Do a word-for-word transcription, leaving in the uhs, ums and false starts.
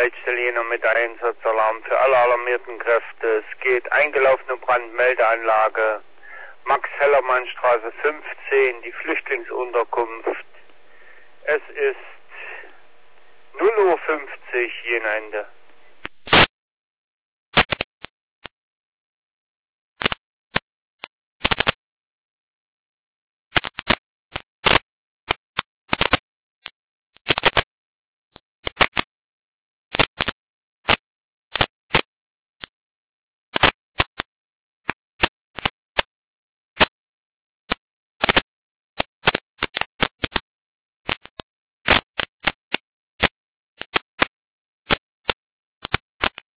Leitstelle Jena mit Einsatzalarm für alle alarmierten Kräfte. Es geht eingelaufene Brandmeldeanlage, Max-Hellermann-Straße fünfzehn, die Flüchtlingsunterkunft. Es ist null Uhr fünfzig, Jena Ende.